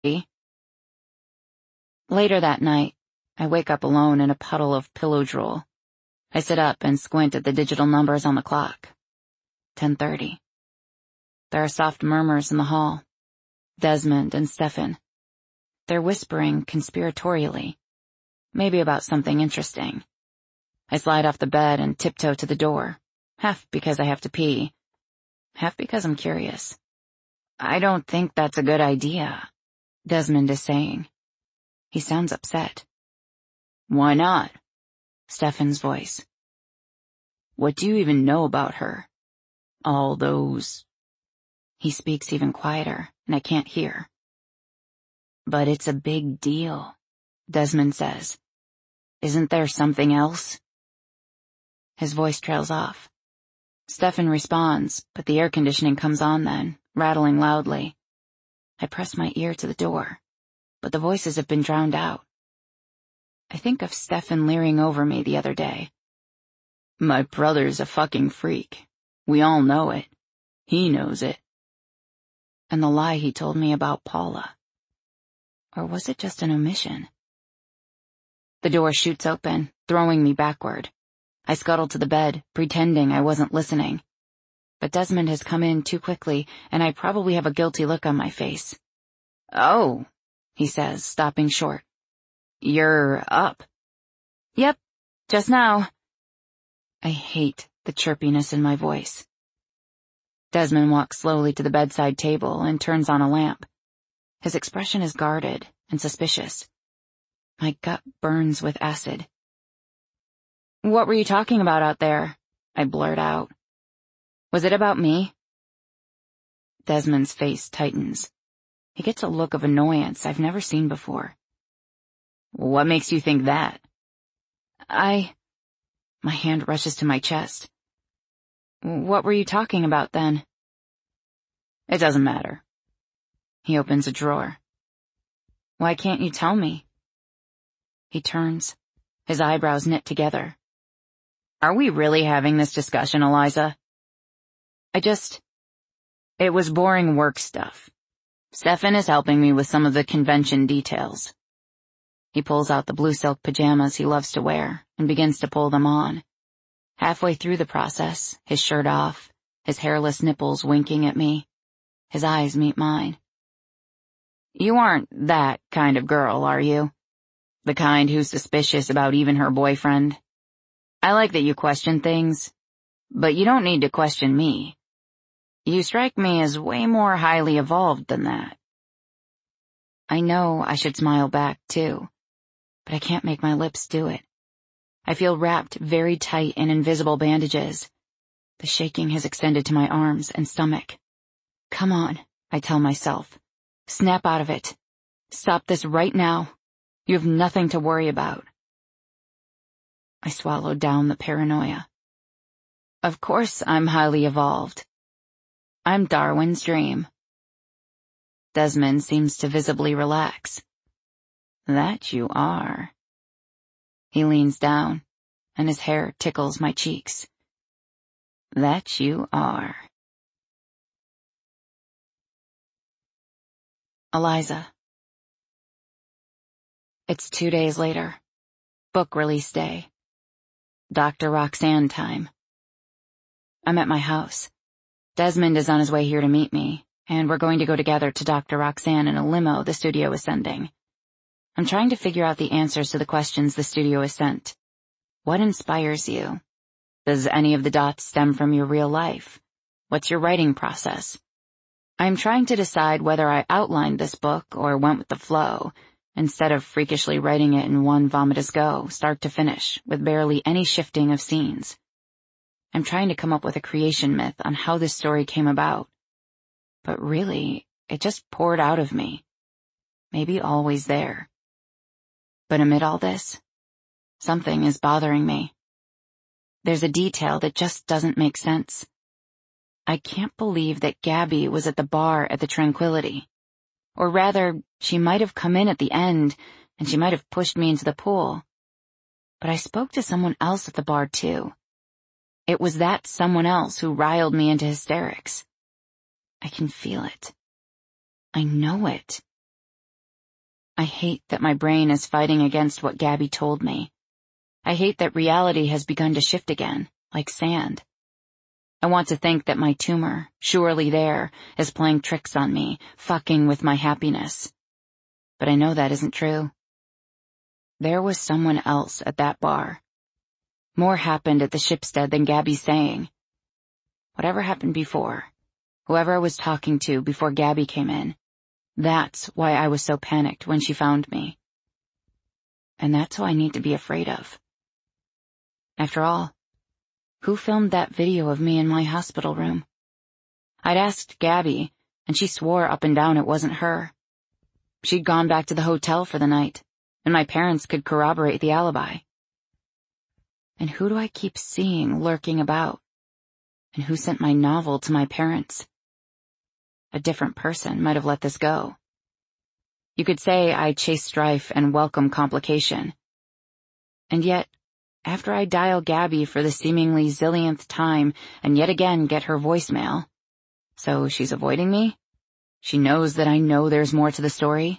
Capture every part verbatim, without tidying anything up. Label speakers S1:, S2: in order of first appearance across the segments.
S1: Later that night, I wake up alone in a puddle of pillow drool. I sit up and squint at the digital numbers on the clock. ten thirty. There are soft murmurs in the hall. Desmond and Stefan. They're whispering conspiratorially. Maybe about something interesting. I slide off the bed and tiptoe to the door, half because I have to pee, half because I'm curious. I don't think that's a good idea, Desmond is saying. He sounds upset. Why not? Stefan's voice. What do you even know about her? All those... He speaks even quieter, and I can't hear. But it's a big deal, Desmond says. Isn't there something else? His voice trails off. Stefan responds, but the air conditioning comes on then, rattling loudly. I press my ear to the door, but the voices have been drowned out. I think of Stefan leering over me the other day. My brother's a fucking freak. We all know it. He knows it. And the lie he told me about Paula. Or was it just an omission? The door shoots open, throwing me backward. I scuttle to the bed, pretending I wasn't listening. But Desmond has come in too quickly, and I probably have a guilty look on my face. Oh, he says, stopping short. You're up. Yep, just now. I hate the chirpiness in my voice. Desmond walks slowly to the bedside table and turns on a lamp. His expression is guarded and suspicious. My gut burns with acid. What were you talking about out there? I blurt out. Was it about me? Desmond's face tightens. He gets a look of annoyance I've never seen before. What makes you think that? I... My hand rushes to my chest. What were you talking about then? It doesn't matter. He opens a drawer. Why can't you tell me? He turns, his eyebrows knit together. Are we really having this discussion, Eliza? I just... It was boring work stuff. Stefan is helping me with some of the convention details. He pulls out the blue silk pajamas he loves to wear and begins to pull them on. Halfway through the process, his shirt off, his hairless nipples winking at me. His eyes meet mine. You aren't that kind of girl, are you? The kind who's suspicious about even her boyfriend? I like that you question things, but you don't need to question me. You strike me as way more highly evolved than that. I know I should smile back, too, but I can't make my lips do it. I feel wrapped very tight in invisible bandages. The shaking has extended to my arms and stomach. Come on, I tell myself. Snap out of it. Stop this right now. You have nothing to worry about. I swallowed down the paranoia. Of course I'm highly evolved. I'm Darwin's dream. Desmond seems to visibly relax. That you are. He leans down, and his hair tickles my cheeks. That you are. Eliza. It's two days later. Book release day. Doctor Roxanne time. I'm at my house. Desmond is on his way here to meet me, and we're going to go together to Doctor Roxanne in a limo the studio is sending. I'm trying to figure out the answers to the questions the studio has sent. What inspires you? Does any of the dots stem from your real life? What's your writing process? I'm trying to decide whether I outlined this book or went with the flow, instead of freakishly writing it in one vomitous go, start to finish, with barely any shifting of scenes. I'm trying to come up with a creation myth on how this story came about. But really, it just poured out of me. Maybe always there. But amid all this, something is bothering me. There's a detail that just doesn't make sense. I can't believe that Gabby was at the bar at the Tranquility. Or rather, she might have come in at the end, and she might have pushed me into the pool. But I spoke to someone else at the bar too. It was that someone else who riled me into hysterics. I can feel it. I know it. I hate that my brain is fighting against what Gabby told me. I hate that reality has begun to shift again, like sand. I want to think that my tumor, surely there, is playing tricks on me, fucking with my happiness. But I know that isn't true. There was someone else at that bar. More happened at the Shipstead than Gabby's saying. Whatever happened before, whoever I was talking to before Gabby came in, that's why I was so panicked when she found me. And that's who I need to be afraid of. After all, who filmed that video of me in my hospital room? I'd asked Gabby, and she swore up and down it wasn't her. She'd gone back to the hotel for the night, and my parents could corroborate the alibi. And who do I keep seeing lurking about? And who sent my novel to my parents? A different person might have let this go. You could say I chase strife and welcome complication. And yet, after I dial Gabby for the seemingly zillionth time and yet again get her voicemail, so she's avoiding me? She knows that I know there's more to the story?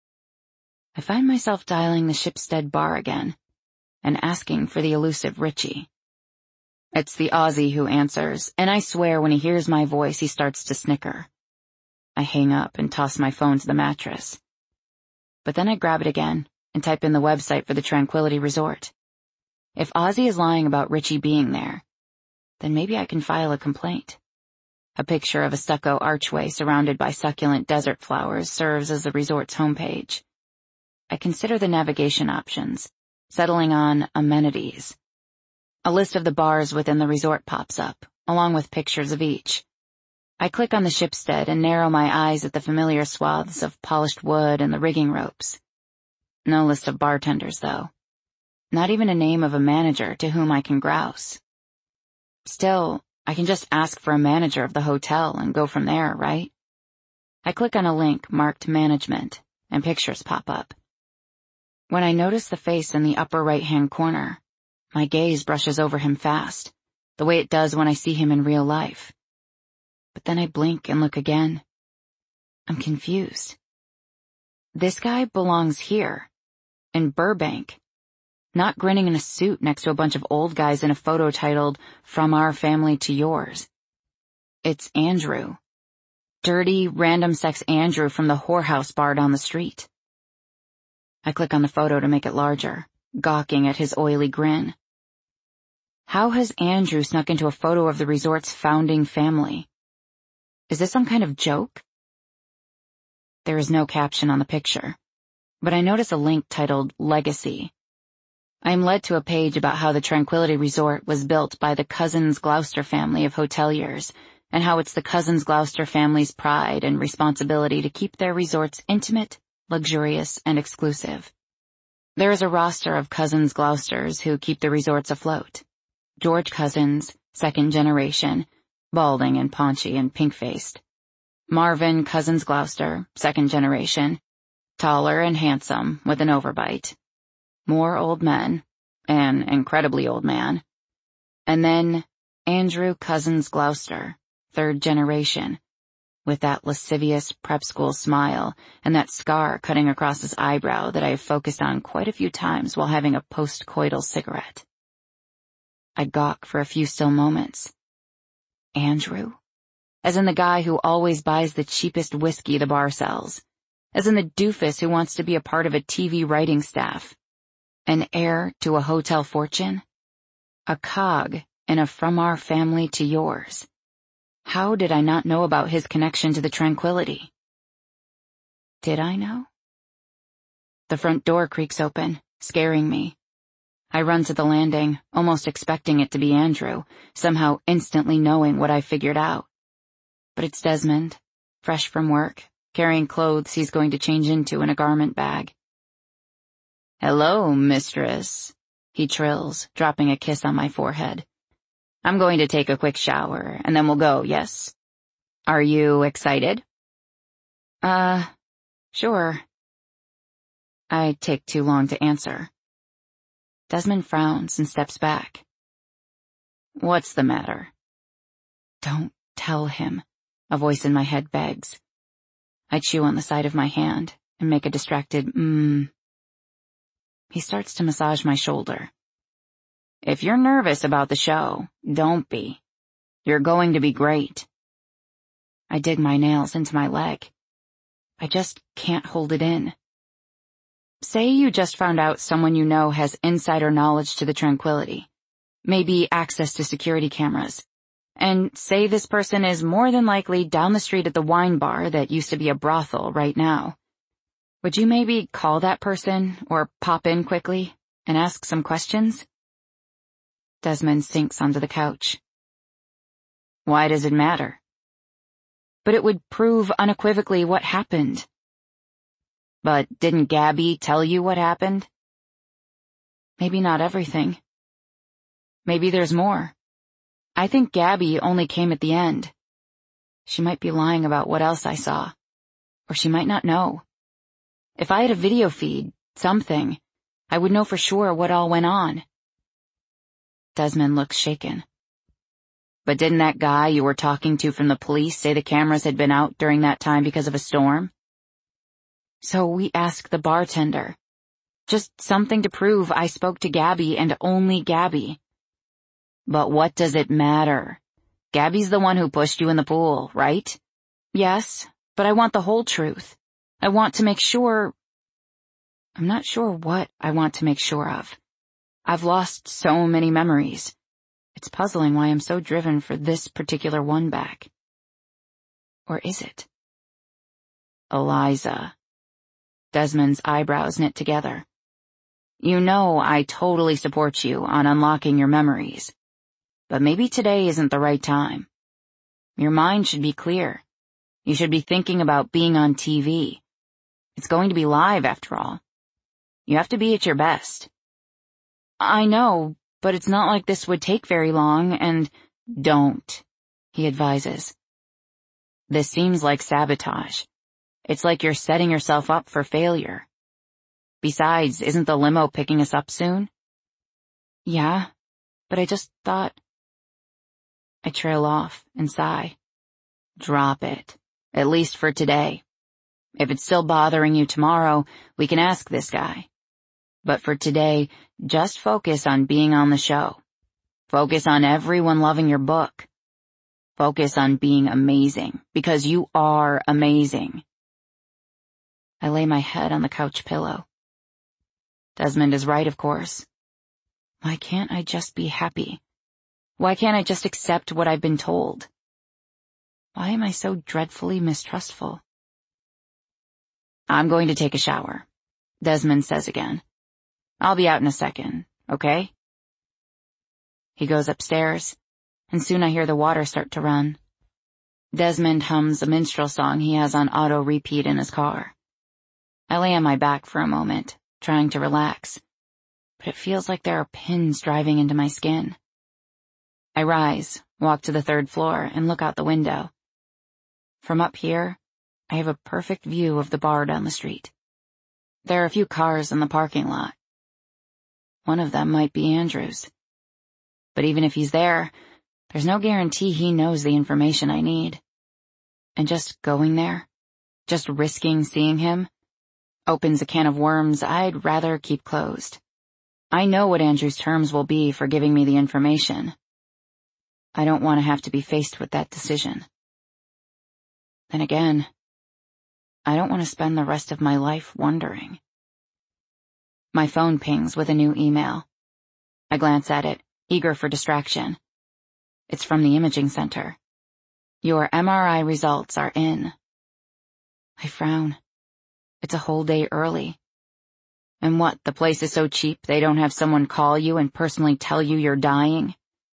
S1: I find myself dialing the Shipstead bar again and asking for the elusive Richie. It's the Aussie who answers, and I swear when he hears my voice he starts to snicker. I hang up and toss my phone to the mattress. But then I grab it again and type in the website for the Tranquility Resort. If Ozzy is lying about Richie being there, then maybe I can file a complaint. A picture of a stucco archway surrounded by succulent desert flowers serves as the resort's homepage. I consider the navigation options, settling on amenities. A list of the bars within the resort pops up, along with pictures of each. I click on the Shipstead and narrow my eyes at the familiar swaths of polished wood and the rigging ropes. No list of bartenders, though. Not even a name of a manager to whom I can grouse. Still, I can just ask for a manager of the hotel and go from there, right? I click on a link marked Management, and pictures pop up. When I notice the face in the upper right-hand corner, my gaze brushes over him fast, the way it does when I see him in real life. But then I blink and look again. I'm confused. This guy belongs here, in Burbank. Not grinning in a suit next to a bunch of old guys in a photo titled, From Our Family to Yours. It's Andrew. Dirty, random sex Andrew from the whorehouse bar down the street. I click on the photo to make it larger, gawking at his oily grin. How has Andrew snuck into a photo of the resort's founding family? Is this some kind of joke? There is no caption on the picture, but I notice a link titled Legacy. I am led to a page about how the Tranquility Resort was built by the Cousins Gloucester family of hoteliers, and how it's the Cousins Gloucester family's pride and responsibility to keep their resorts intimate, luxurious, and exclusive. There is a roster of Cousins Gloucesters who keep the resorts afloat. George Cousins, second generation, balding and paunchy and pink-faced. Marvin Cousins Gloucester, second generation, taller and handsome with an overbite. More old men, an incredibly old man. And then Andrew Cousins Gloucester, third generation, with that lascivious prep school smile and that scar cutting across his eyebrow that I have focused on quite a few times while having a post-coital cigarette. I gawk for a few still moments. Andrew? As in the guy who always buys the cheapest whiskey the bar sells. As in the doofus who wants to be a part of a T V writing staff. An heir to a hotel fortune? A cog in a From Our Family to Yours. How did I not know about his connection to the Tranquility? Did I know? The front door creaks open, scaring me. I run to the landing, almost expecting it to be Andrew, somehow instantly knowing what I figured out. But it's Desmond, fresh from work, carrying clothes he's going to change into in a garment bag. "Hello, mistress," he trills, dropping a kiss on my forehead. "I'm going to take a quick shower, and then we'll go, yes? Are you excited?" Uh, sure. I take too long to answer. Desmond frowns and steps back. "What's the matter?" "Don't tell him," a voice in my head begs. I chew on the side of my hand, and make a distracted mmm. He starts to massage my shoulder. If you're nervous about the show, don't be. You're going to be great. I dig my nails into my leg. I just can't hold it in. Say you just found out someone you know has insider knowledge to the Tranquility, maybe access to security cameras, and say this person is more than likely down the street at the wine bar that used to be a brothel right now. Would you maybe call that person or pop in quickly and ask some questions? Desmond sinks onto the couch. Why does it matter? But it would prove unequivocally what happened. But didn't Gabby tell you what happened? Maybe not everything. Maybe there's more. I think Gabby only came at the end. She might be lying about what else I saw. Or she might not know. If I had a video feed, something, I would know for sure what all went on. Desmond looks shaken. But didn't that guy you were talking to from the police say the cameras had been out during that time because of a storm? So we asked the bartender. Just something to prove I spoke to Gabby and only Gabby. But what does it matter? Gabby's the one who pushed you in the pool, right? Yes, but I want the whole truth. I want to make sure... I'm not sure what I want to make sure of. I've lost so many memories. It's puzzling why I'm so driven for this particular one back. Or is it? Eliza. Desmond's eyebrows knit together. You know I totally support you on unlocking your memories. But maybe today isn't the right time. Your mind should be clear. You should be thinking about being on T V. It's going to be live after all. You have to be at your best. I know, but it's not like this would take very long and... Don't, he advises. This seems like sabotage. It's like you're setting yourself up for failure. Besides, isn't the limo picking us up soon? Yeah, but I just thought... I trail off and sigh. Drop it, at least for today. If it's still bothering you tomorrow, we can ask this guy. But for today, just focus on being on the show. Focus on everyone loving your book. Focus on being amazing, because you are amazing. I lay my head on the couch pillow. Desmond is right, of course. Why can't I just be happy? Why can't I just accept what I've been told? Why am I so dreadfully mistrustful? I'm going to take a shower, Desmond says again. I'll be out in a second, okay? He goes upstairs, and soon I hear the water start to run. Desmond hums a minstrel song he has on auto repeat in his car. I lay on my back for a moment, trying to relax, but it feels like there are pins driving into my skin. I rise, walk to the third floor, and look out the window. From up here, I have a perfect view of the bar down the street. There are a few cars in the parking lot. One of them might be Andrew's. But even if he's there, there's no guarantee he knows the information I need. And just going there, just risking seeing him, opens a can of worms I'd rather keep closed. I know what Andrew's terms will be for giving me the information. I don't want to have to be faced with that decision. Then again, I don't want to spend the rest of my life wondering. My phone pings with a new email. I glance at it, eager for distraction. It's from the imaging center. Your M R I results are in. I frown. It's a whole day early. And what, the place is so cheap they don't have someone call you and personally tell you you're dying?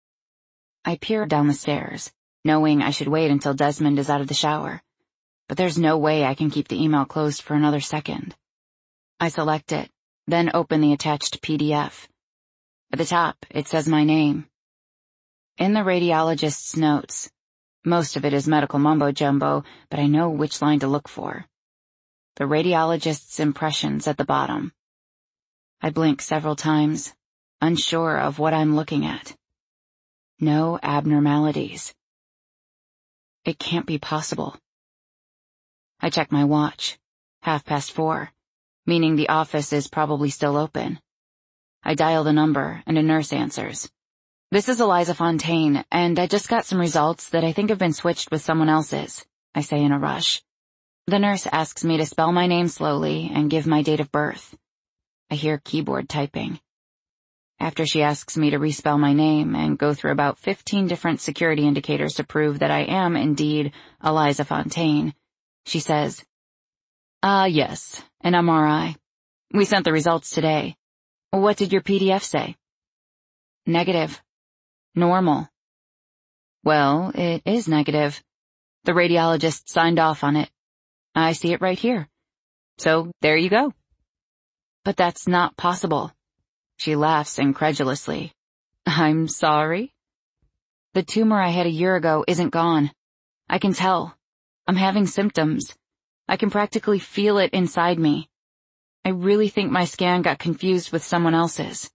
S1: I peer down the stairs, knowing I should wait until Desmond is out of the shower. But there's no way I can keep the email closed for another second. I select it, then open the attached P D F. At the top, it says my name. In the radiologist's notes, most of it is medical mumbo-jumbo, but I know which line to look for. The radiologist's impressions at the bottom. I blink several times, unsure of what I'm looking at. No abnormalities. It can't be possible. I check my watch. half past four, meaning the office is probably still open. I dial the number, and a nurse answers. "This is Eliza Fontaine, and I just got some results that I think have been switched with someone else's," I say in a rush. The nurse asks me to spell my name slowly and give my date of birth. I hear keyboard typing. After she asks me to respell my name and go through about fifteen different security indicators to prove that I am indeed Eliza Fontaine, she says, Ah, uh, yes, an M R I. We sent the results today. What did your P D F say?" "Negative. Normal." "Well, it is negative. The radiologist signed off on it. I see it right here. So there you go." "But that's not possible." She laughs incredulously. "I'm sorry?" "The tumor I had a year ago isn't gone. I can tell. I'm having symptoms. I can practically feel it inside me. I really think my scan got confused with someone else's."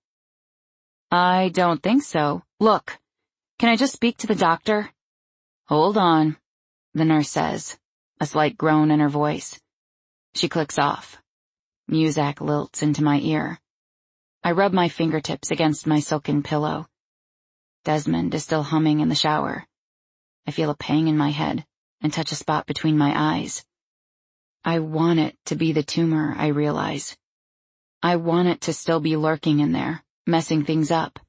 S1: "I don't think so. Look, can I just speak to the doctor?" "Hold on," the nurse says, a slight groan in her voice. She clicks off. Muzak lilts into my ear. I rub my fingertips against my silken pillow. Desmond is still humming in the shower. I feel a pang in my head and touch a spot between my eyes. I want it to be the tumor, I realize. I want it to still be lurking in there, messing things up.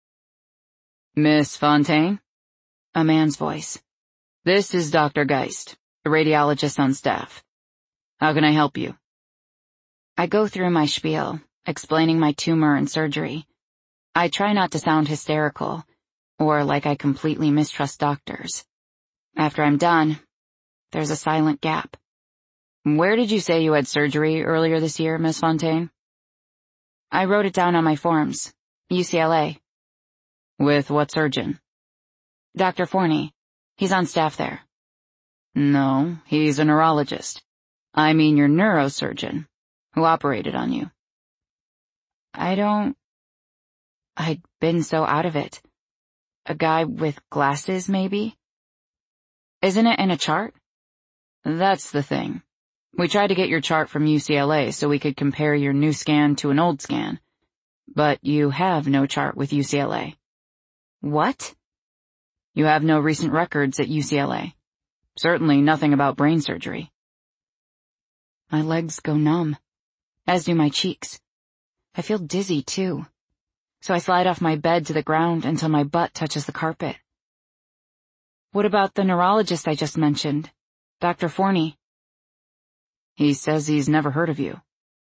S1: "Miss Fontaine?" A man's voice. "This is Doctor Geist, a radiologist on staff. How can I help you?" I go through my spiel, explaining my tumor and surgery. I try not to sound hysterical, or like I completely mistrust doctors. After I'm done, there's a silent gap. "Where did you say you had surgery earlier this year, Miss Fontaine?" I wrote it down on my forms. U C L A. "With what surgeon?" "Doctor Forney. He's on staff there." "No, he's a neurologist. I mean your neurosurgeon, who operated on you." I don't... I'd been so out of it. A guy with glasses, maybe? "Isn't it in a chart?" "That's the thing. We tried to get your chart from U C L A so we could compare your new scan to an old scan. But you have no chart with U C L A." "What?" "You have no recent records at U C L A. Certainly nothing about brain surgery." My legs go numb, as do my cheeks. I feel dizzy, too. So I slide off my bed to the ground until my butt touches the carpet. "What about the neurologist I just mentioned, Doctor Forney?" "He says he's never heard of you."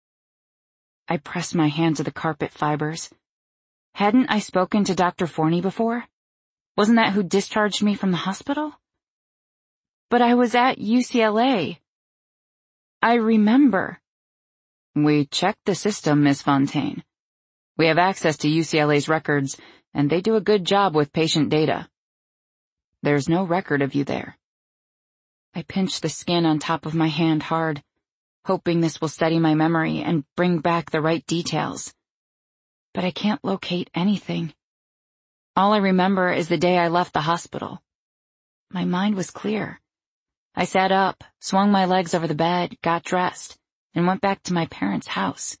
S1: I press my hand to the carpet fibers. Hadn't I spoken to Doctor Forney before? Wasn't that who discharged me from the hospital? But I was at U C L A. I remember. "We checked the system, Miss Fontaine. We have access to U C L A's records, and they do a good job with patient data. There's no record of you there." I pinch the skin on top of my hand hard, hoping this will steady my memory and bring back the right details. But I can't locate anything. All I remember is the day I left the hospital. My mind was clear. I sat up, swung my legs over the bed, got dressed, and went back to my parents' house.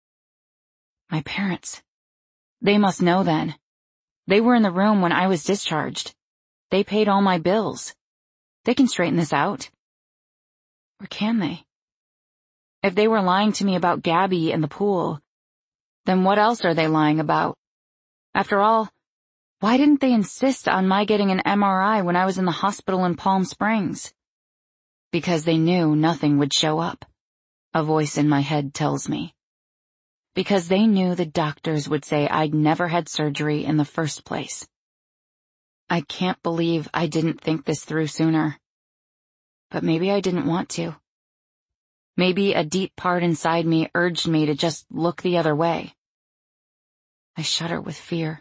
S1: My parents. They must know then. They were in the room when I was discharged. They paid all my bills. They can straighten this out. Or can they? If they were lying to me about Gabby and the pool, then what else are they lying about? After all, why didn't they insist on my getting an M R I when I was in the hospital in Palm Springs? Because they knew nothing would show up, a voice in my head tells me. Because they knew the doctors would say I'd never had surgery in the first place. I can't believe I didn't think this through sooner. But maybe I didn't want to. Maybe a deep part inside me urged me to just look the other way. I shudder with fear.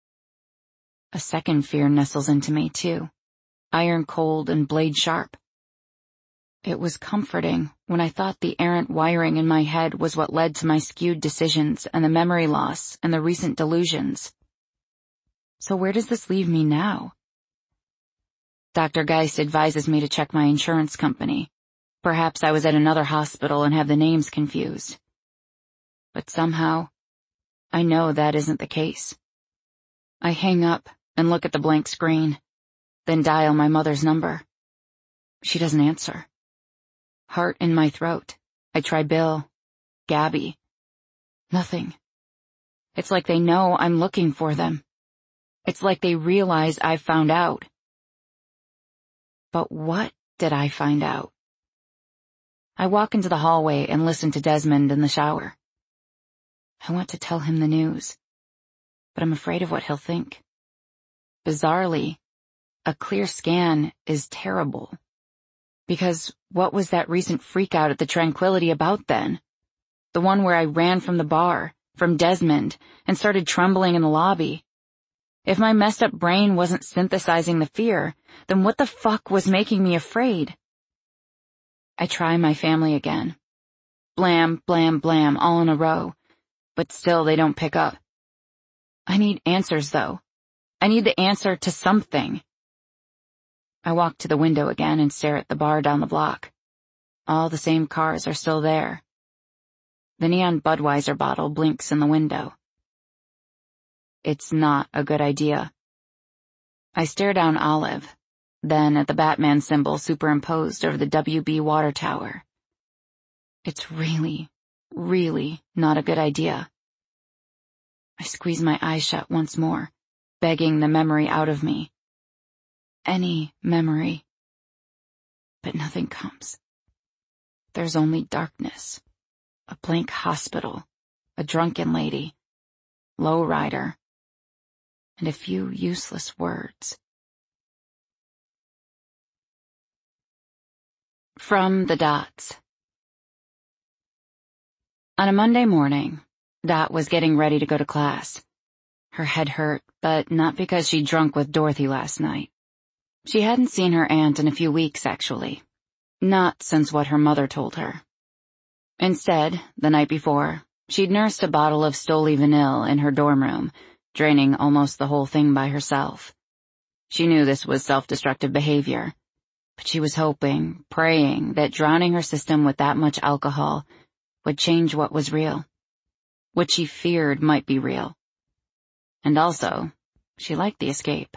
S1: A second fear nestles into me, too, iron cold and blade sharp. It was comforting when I thought the errant wiring in my head was what led to my skewed decisions and the memory loss and the recent delusions. So where does this leave me now? Doctor Geist advises me to check my insurance company. Perhaps I was at another hospital and have the names confused. But somehow, I know that isn't the case. I hang up and look at the blank screen, then dial my mother's number. She doesn't answer. Heart in my throat. I try Bill, Gabby. Nothing. It's like they know I'm looking for them. It's like they realize I've found out. But what did I find out? I walk into the hallway and listen to Desmond in the shower. I want to tell him the news, but I'm afraid of what he'll think. Bizarrely, a clear scan is terrible. Because what was that recent freakout at the Tranquility about then? The one where I ran from the bar, from Desmond, and started trembling in the lobby. If my messed up brain wasn't synthesizing the fear, then what the fuck was making me afraid? I try my family again. Blam, blam, blam, all in a row. But still they don't pick up. I need answers, though. I need the answer to something. I walk to the window again and stare at the bar down the block. All the same cars are still there. The neon Budweiser bottle blinks in the window. It's not a good idea. I stare down Olive, then at the Batman symbol superimposed over the W B water tower. It's really, really not a good idea. I squeeze my eyes shut once more, begging the memory out of me. Any memory. But nothing comes. There's only darkness, a blank hospital, a drunken lady, lowrider, and a few useless words. From the Dots. On a Monday morning, Dot was getting ready to go to class. Her head hurt, but not because she'd drunk with Dorothy last night. She hadn't seen her aunt in a few weeks, actually. Not since what her mother told her. Instead, the night before, she'd nursed a bottle of Stoli Vanille in her dorm room, draining almost the whole thing by herself. She knew this was self-destructive behavior, but she was hoping, praying, that drowning her system with that much alcohol would change what was real. What she feared might be real. And also, she liked the escape.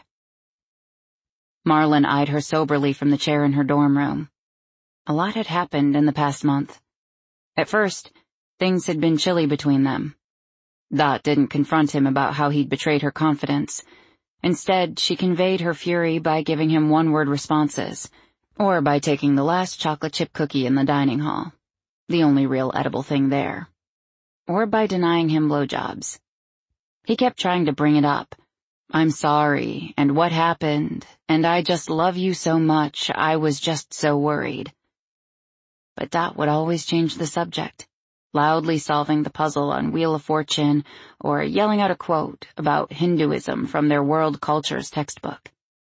S1: Marlon eyed her soberly from the chair in her dorm room. A lot had happened in the past month. At first, things had been chilly between them. Dot didn't confront him about how he'd betrayed her confidence. Instead, she conveyed her fury by giving him one-word responses, or by taking the last chocolate chip cookie in the dining hall, the only real edible thing there, or by denying him blowjobs. He kept trying to bring it up. I'm sorry, and what happened, and I just love you so much, I was just so worried. But Dot would always change the subject, loudly solving the puzzle on Wheel of Fortune or yelling out a quote about Hinduism from their world cultures textbook.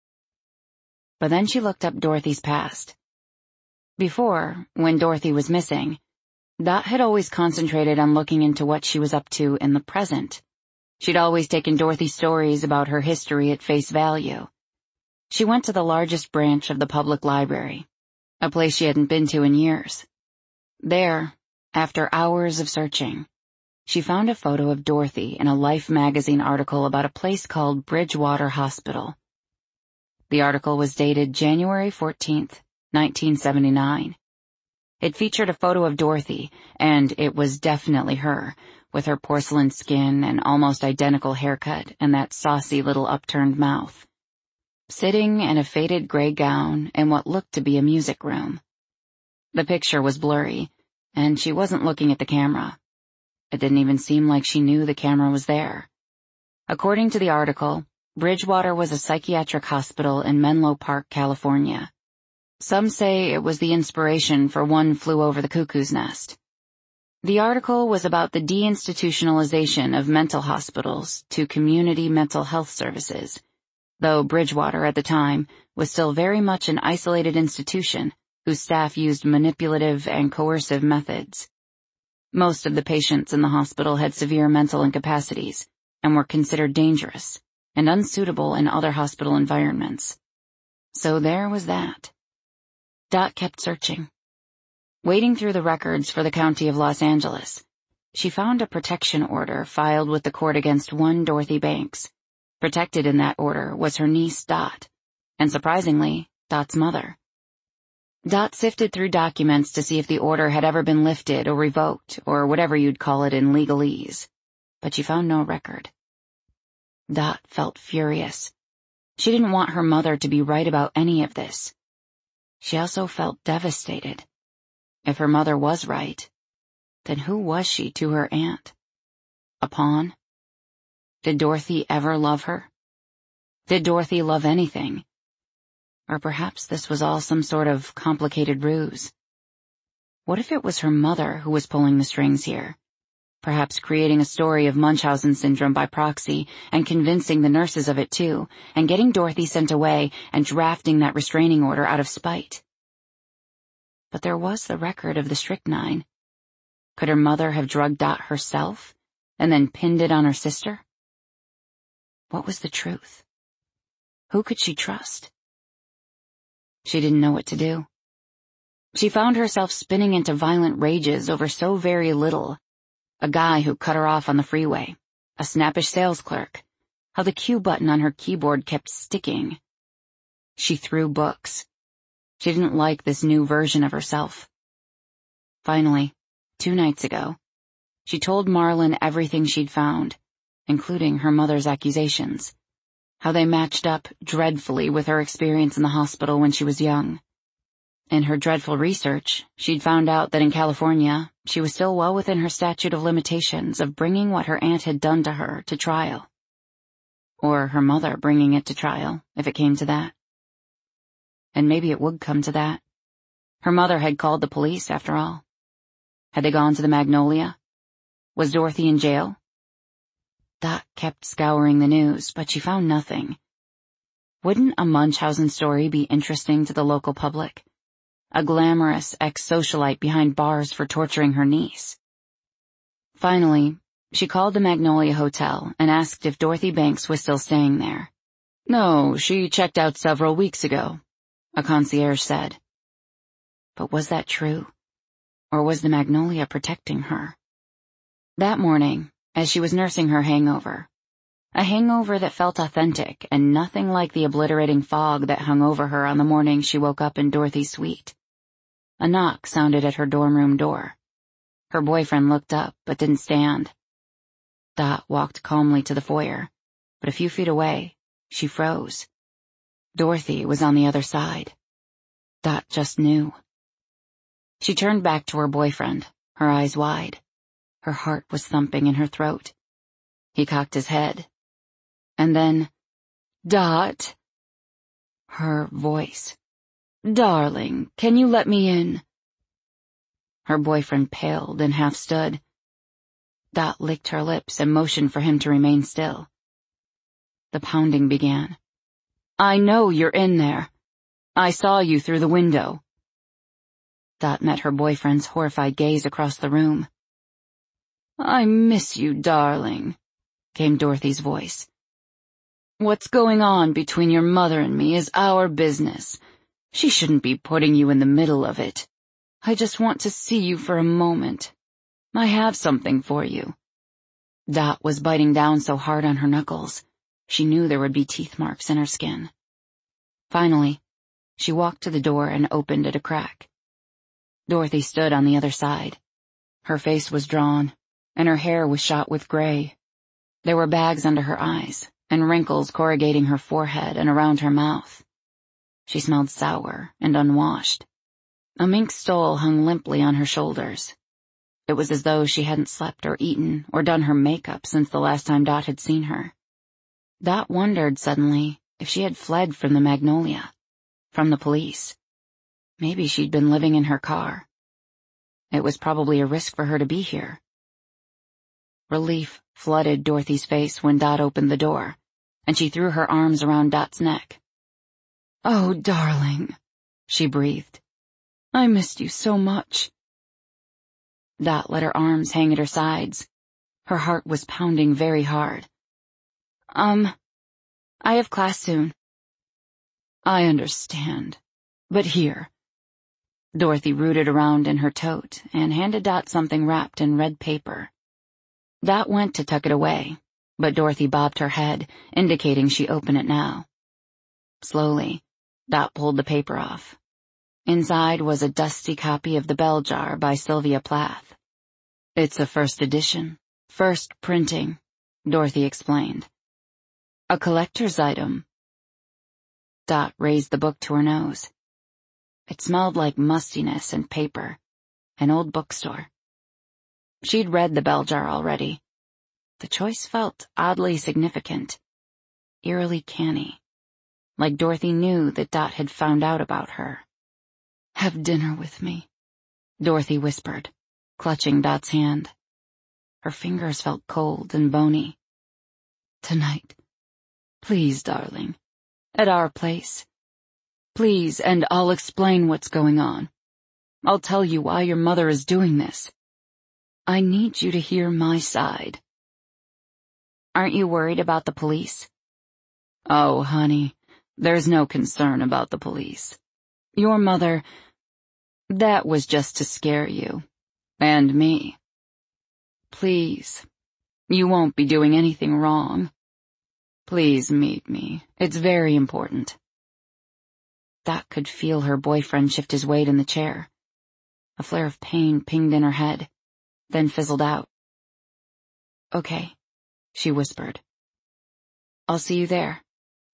S1: But then she looked up Dorothy's past. Before, when Dorothy was missing, Dot had always concentrated on looking into what she was up to in the present. She'd always taken Dorothy's stories about her history at face value. She went to the largest branch of the public library, a place she hadn't been to in years. There, after hours of searching, she found a photo of Dorothy in a Life magazine article about a place called Bridgewater Hospital. The article was dated January fourteenth, nineteen seventy-nine. It featured a photo of Dorothy, and it was definitely her, with her porcelain skin and almost identical haircut and that saucy little upturned mouth, sitting in a faded gray gown in what looked to be a music room. The picture was blurry, and she wasn't looking at the camera. It didn't even seem like she knew the camera was there. According to the article, Bridgewater was a psychiatric hospital in Menlo Park, California. Some say it was the inspiration for One Flew Over the Cuckoo's Nest. The article was about the deinstitutionalization of mental hospitals to community mental health services, though Bridgewater at the time was still very much an isolated institution whose staff used manipulative and coercive methods. Most of the patients in the hospital had severe mental incapacities and were considered dangerous and unsuitable in other hospital environments. So there was that. Dot kept searching. Wading through the records for the County of Los Angeles, she found a protection order filed with the court against one Dorothy Banks. Protected in that order was her niece Dot, and surprisingly, Dot's mother. Dot sifted through documents to see if the order had ever been lifted or revoked, or whatever you'd call it in legalese, but she found no record. Dot felt furious. She didn't want her mother to be right about any of this. She also felt devastated. If her mother was right, then who was she to her aunt? A pawn? Did Dorothy ever love her? Did Dorothy love anything? Or perhaps this was all some sort of complicated ruse. What if it was her mother who was pulling the strings here? Perhaps creating a story of Munchausen syndrome by proxy and convincing the nurses of it too, and getting Dorothy sent away and drafting that restraining order out of spite. But there was the record of the strychnine. Could her mother have drugged Dot herself and then pinned it on her sister? What was the truth? Who could she trust? She didn't know what to do. She found herself spinning into violent rages over so very little. A guy who cut her off on the freeway, a snappish sales clerk, how the Q button on her keyboard kept sticking. She threw books. She didn't like this new version of herself. Finally, two nights ago, she told Marlon everything she'd found, including her mother's accusations, how they matched up dreadfully with her experience in the hospital when she was young. In her dreadful research, she'd found out that in California, she was still well within her statute of limitations of bringing what her aunt had done to her to trial. Or her mother bringing it to trial, if it came to that. And maybe it would come to that. Her mother had called the police, after all. Had they gone to the Magnolia? Was Dorothy in jail? Dot kept scouring the news, but she found nothing. Wouldn't a Munchausen story be interesting to the local public? A glamorous ex-socialite behind bars for torturing her niece. Finally, she called the Magnolia Hotel and asked if Dorothy Banks was still staying there. No, she checked out several weeks ago, a concierge said. But was that true? Or was the Magnolia protecting her? That morning, as she was nursing her hangover, a hangover that felt authentic and nothing like the obliterating fog that hung over her on the morning she woke up in Dorothy's suite, a knock sounded at her dorm room door. Her boyfriend looked up, but didn't stand. Dot walked calmly to the foyer, but a few feet away, she froze. Dorothy was on the other side. Dot just knew. She turned back to her boyfriend, her eyes wide. Her heart was thumping in her throat. He cocked his head. And then, Dot. Her voice. Darling, can you let me in? Her boyfriend paled and half stood. Dot licked her lips and motioned for him to remain still. The pounding began. I know you're in there. I saw you through the window. Dot met her boyfriend's horrified gaze across the room. I miss you, darling, came Dorothy's voice. What's going on between your mother and me is our business. She shouldn't be putting you in the middle of it. I just want to see you for a moment. I have something for you. Dot was biting down so hard on her knuckles, she knew there would be teeth marks in her skin. Finally, she walked to the door and opened it a crack. Dorothy stood on the other side. Her face was drawn, and her hair was shot with gray. There were bags under her eyes, and wrinkles corrugating her forehead and around her mouth. She smelled sour and unwashed. A mink stole hung limply on her shoulders. It was as though she hadn't slept or eaten or done her makeup since the last time Dot had seen her. Dot wondered suddenly if she had fled from the Magnolia, from the police. Maybe she'd been living in her car. It was probably a risk for her to be here. Relief flooded Dorothy's face when Dot opened the door, and she threw her arms around Dot's neck. Oh, darling, she breathed. I missed you so much. Dot let her arms hang at her sides. Her heart was pounding very hard. Um, I have class soon. I understand. But here, Dorothy rooted around in her tote and handed Dot something wrapped in red paper. Dot went to tuck it away, but Dorothy bobbed her head, indicating she open it now. Slowly, Dot pulled the paper off. Inside was a dusty copy of The Bell Jar by Sylvia Plath. "It's a first edition, first printing," Dorothy explained. "A collector's item." Dot raised the book to her nose. It smelled like mustiness and paper, an old bookstore. She'd read The Bell Jar already. The choice felt oddly significant, eerily canny, like Dorothy knew that Dot had found out about her. "Have dinner with me," Dorothy whispered, clutching Dot's hand. Her fingers felt cold and bony. "Tonight. Please, darling. At our place. Please, and I'll explain what's going on. I'll tell you why your mother is doing this. I need you to hear my side." "Aren't you worried about the police?" "Oh, honey, there's no concern about the police. Your mother, that was just to scare you. And me. Please, you won't be doing anything wrong. Please meet me. It's very important." Dot could feel her boyfriend shift his weight in the chair. A flare of pain pinged in her head, then fizzled out. "Okay," she whispered. "I'll see you there."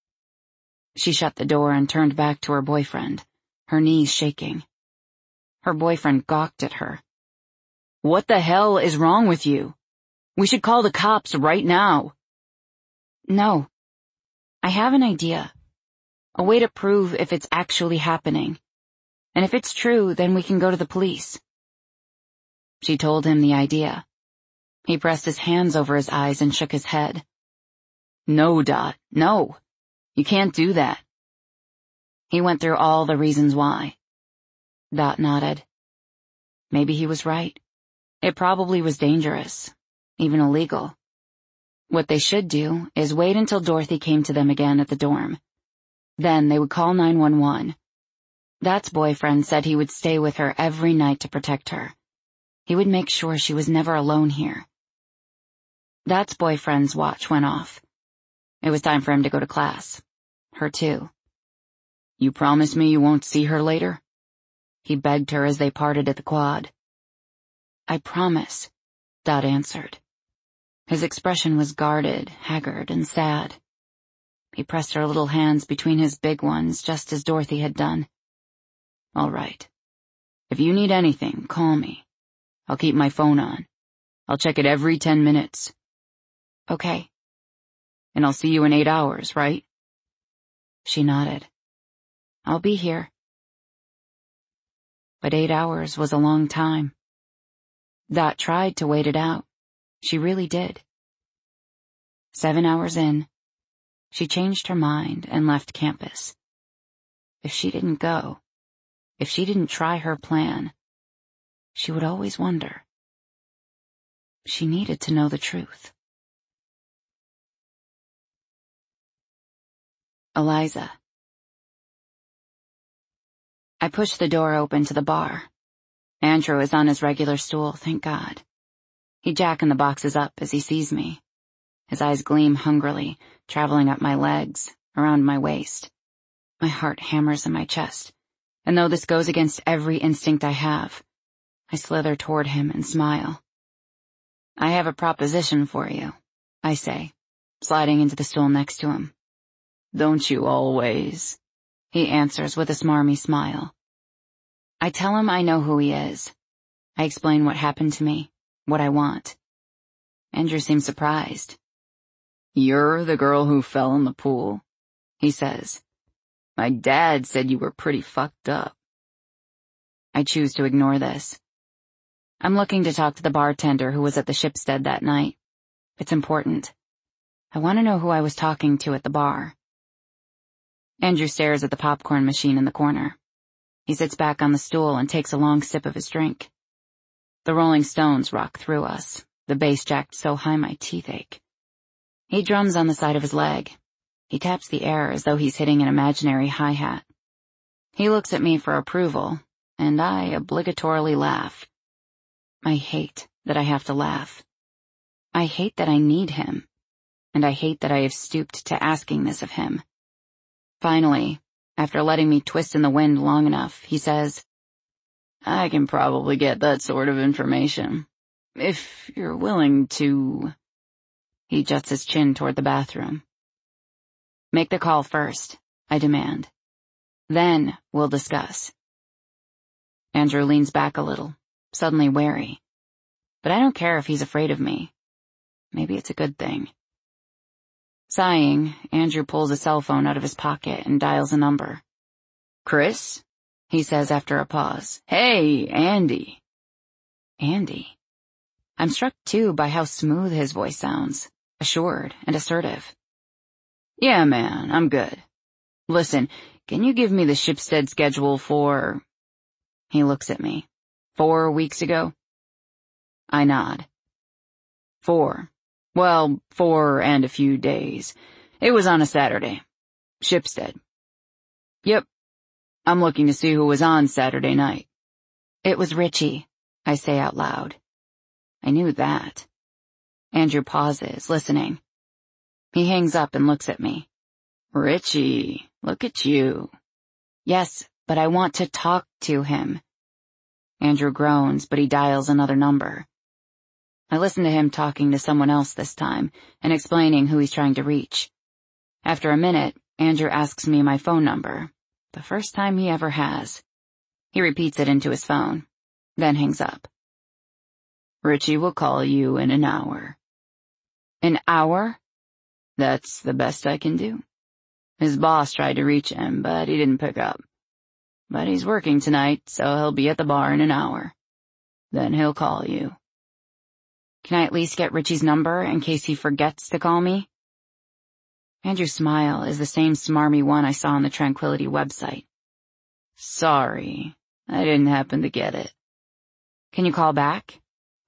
S1: She shut the door and turned back to her boyfriend, her knees shaking. Her boyfriend gawked at her. "What the hell is wrong with you? We should call the cops right now." "No. I have an idea. A way to prove if it's actually happening. And if it's true, then we can go to the police." She told him the idea. He pressed his hands over his eyes and shook his head. "No, Dot, no. You can't do that." He went through all the reasons why. Dot nodded. Maybe he was right. It probably was dangerous, even illegal. What they should do is wait until Dorothy came to them again at the dorm. Then they would call nine one one. Dot's boyfriend said he would stay with her every night to protect her. He would make sure she was never alone here. Dot's boyfriend's watch went off. It was time for him to go to class. Her too. "You promise me you won't see her later?" He begged her as they parted at the quad. "I promise," Dot answered. His expression was guarded, haggard, and sad. He pressed her little hands between his big ones, just as Dorothy had done. "All right. If you need anything, call me. I'll keep my phone on. I'll check it every ten minutes." "Okay." "And I'll see you in eight hours, right?" She nodded. "I'll be here." But eight hours was a long time. Dot tried to wait it out. She really did. Seven hours in, she changed her mind and left campus. If she didn't go, if she didn't try her plan, she would always wonder. She needed to know the truth. Eliza. I pushed the door open to the bar. Andrew is on his regular stool, thank God. He jacking the boxes up as he sees me. His eyes gleam hungrily, traveling up my legs, around my waist. My heart hammers in my chest, and though this goes against every instinct I have, I slither toward him and smile. "I have a proposition for you," I say, sliding into the stool next to him. "Don't you always?" he answers with a smarmy smile. I tell him I know who he is. I explain what happened to me, what I want. Andrew seems surprised. "You're the girl who fell in the pool," he says. "My dad said you were pretty fucked up." I choose to ignore this. I'm looking to talk to the bartender who was at the Shipstead that night. It's important. I want to know who I was talking to at the bar. Andrew stares at the popcorn machine in the corner. He sits back on the stool and takes a long sip of his drink. The Rolling Stones rock through us, the bass jacked so high my teeth ache. He drums on the side of his leg. He taps the air as though he's hitting an imaginary hi-hat. He looks at me for approval, and I obligatorily laugh. I hate that I have to laugh. I hate that I need him, and I hate that I have stooped to asking this of him. Finally, after letting me twist in the wind long enough, he says, "I can probably get that sort of information. If you're willing to..." He juts his chin toward the bathroom. "Make the call first," I demand. "Then we'll discuss." Andrew leans back a little, suddenly wary. But I don't care if he's afraid of me. Maybe it's a good thing. Sighing, Andrew pulls a cell phone out of his pocket and dials a number. "Chris?" he says after a pause. "Hey, Andy." Andy. I'm struck too by how smooth his voice sounds, assured and assertive. "Yeah, man, I'm good. Listen, can you give me the Shipstead schedule for..." He looks at me. "Four weeks ago?" I nod. "Four. Well, four and a few days. It was on a Saturday. Shipstead." "Yep. I'm looking to see who was on Saturday night." "It was Richie," I say out loud. I knew that. Andrew pauses, listening. He hangs up and looks at me. "Richie, look at you." "Yes, but I want to talk to him." Andrew groans, but he dials another number. I listen to him talking to someone else this time and explaining who he's trying to reach. After a minute, Andrew asks me my phone number, the first time he ever has. He repeats it into his phone, then hangs up. "Richie will call you in an hour." "An hour?" "That's the best I can do. His boss tried to reach him, but he didn't pick up. But he's working tonight, so he'll be at the bar in an hour. Then he'll call you." Can I at least get Richie's number in case he forgets to call me? Andrew's smile is the same smarmy one I saw on the Tranquility website. "Sorry, I didn't happen to get it." "Can you call back?"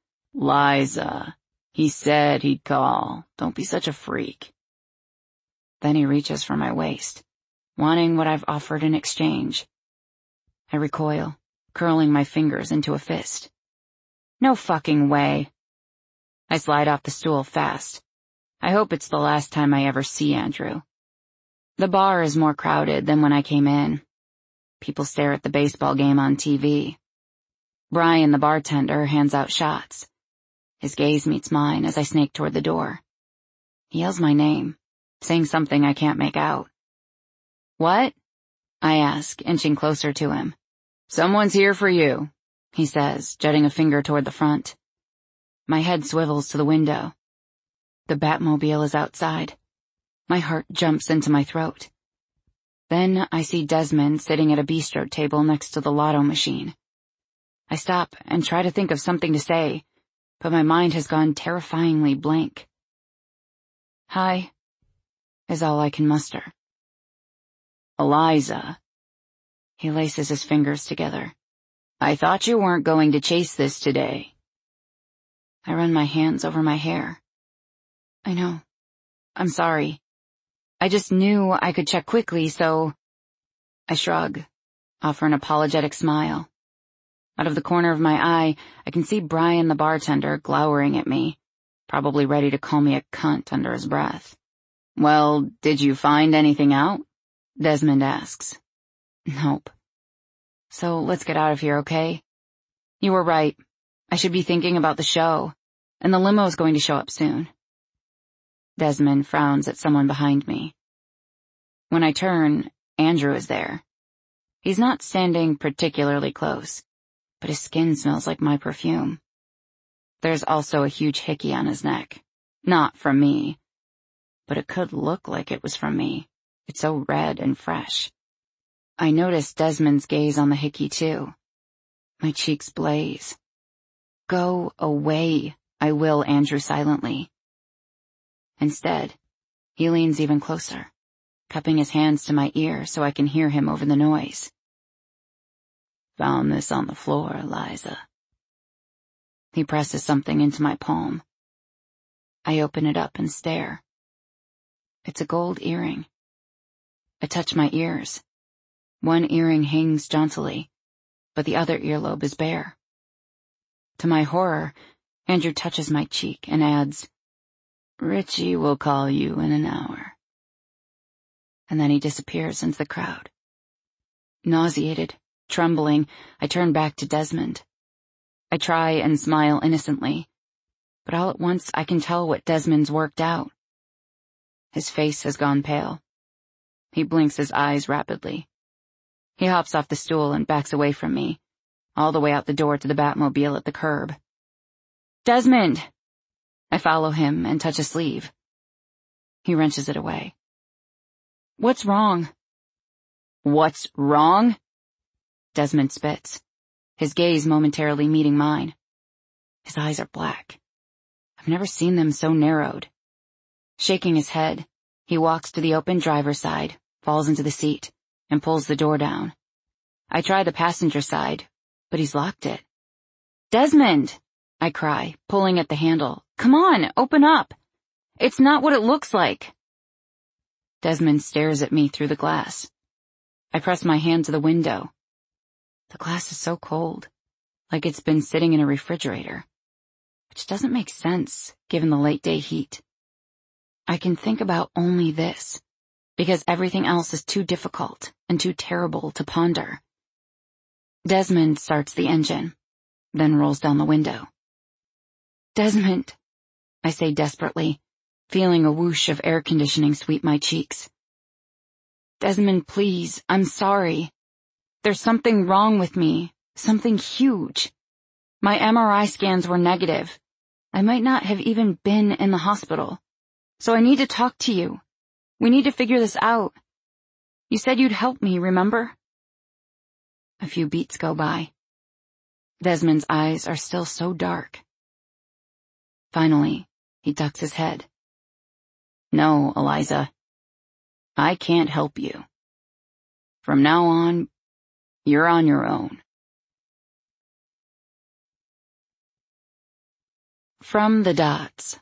S1: "Liza, he said he'd call. Don't be such a freak." Then he reaches for my waist, wanting what I've offered in exchange. I recoil, curling my fingers into a fist. "No fucking way." I slide off the stool fast. I hope it's the last time I ever see Andrew. The bar is more crowded than when I came in. People stare at the baseball game on T V. Brian, the bartender, hands out shots. His gaze meets mine as I snake toward the door. He yells my name, saying something I can't make out. "What?" I ask, inching closer to him. "Someone's here for you," he says, jutting a finger toward the front. My head swivels to the window. The Batmobile is outside. My heart jumps into my throat. Then I see Desmond sitting at a bistro table next to the lotto machine. I stop and try to think of something to say, but my mind has gone terrifyingly blank. "Hi," is all I can muster. "Eliza." He laces his fingers together. "I thought you weren't going to chase this today." I run my hands over my hair. "I know. I'm sorry. I just knew I could check quickly, so..." I shrug, offer an apologetic smile. Out of the corner of my eye, I can see Brian the bartender glowering at me, probably ready to call me a cunt under his breath. "Well, did you find anything out?" Desmond asks. "Nope. So let's get out of here, okay? You were right. I should be thinking about the show, and the limo's going to show up soon." Desmond frowns at someone behind me. When I turn, Andrew is there. He's not standing particularly close, but his skin smells like my perfume. There's also a huge hickey on his neck. Not from me. But it could look like it was from me. It's so red and fresh. I notice Desmond's gaze on the hickey too. My cheeks blaze. "Go away," I will Andrew silently. Instead, he leans even closer, cupping his hands to my ear so I can hear him over the noise. "Found this on the floor, Liza." He presses something into my palm. I open it up and stare. It's a gold earring. I touch my ears. One earring hangs jauntily, but the other earlobe is bare. To my horror, Andrew touches my cheek and adds, "Richie will call you in an hour." And then he disappears into the crowd. Nauseated, trembling, I turn back to Desmond. I try and smile innocently, but all at once I can tell what Desmond's worked out. His face has gone pale. He blinks his eyes rapidly. He hops off the stool and backs away from me, all the way out the door to the Batmobile at the curb. "Desmond!" I follow him and touch a sleeve. He wrenches it away. "What's wrong?" "What's wrong?" Desmond spits, his gaze momentarily meeting mine. His eyes are black. I've never seen them so narrowed. Shaking his head, he walks to the open driver's side, falls into the seat, and pulls the door down. I try the passenger side, but he's locked it. "Desmond!" I cry, pulling at the handle. "Come on, open up. It's not what it looks like." Desmond stares at me through the glass. I press my hand to the window. The glass is so cold, like it's been sitting in a refrigerator, which doesn't make sense given the late day heat. I can think about only this, because everything else is too difficult and too terrible to ponder. Desmond starts the engine, then rolls down the window. "Desmond," I say desperately, feeling a whoosh of air conditioning sweep my cheeks. "Desmond, please, I'm sorry. There's something wrong with me, something huge. My M R I scans were negative. I might not have even been in the hospital. So I need to talk to you. We need to figure this out. You said you'd help me, remember?" A few beats go by. Desmond's eyes are still so dark. Finally, he ducks his head. "No, Eliza. I can't help you. From now on, you're on your own." From the Dots.